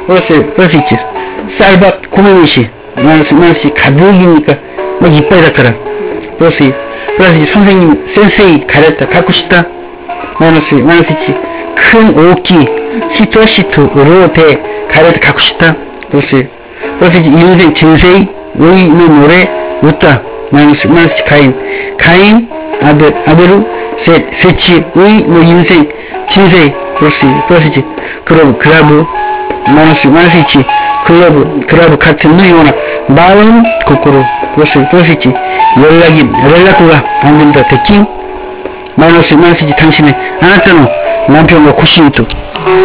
그래서 있지. 쌀밥 고명이시 만원씩 가득이니까 막 이빨 닦아라. 그래서 이제 선생님 센세이 가르쳤다 갖고 싶다. 만원씩 있지. 큰 오키 시토시토로 대 가르쳤다 갖고 싶다. 그래서 이제 인생 진세이 의는 노래 웃다. 만원씩 가인 아들을 세치 의 인생 진세이. 그래서 이제 그라브 만원씩 있지. 그라브 같은 누이오나 마음 거꾸로 그래서 있지. 연락구가 안 된다. 대킹 만원씩 있지. 당신의 아나타노 남편과 고시니또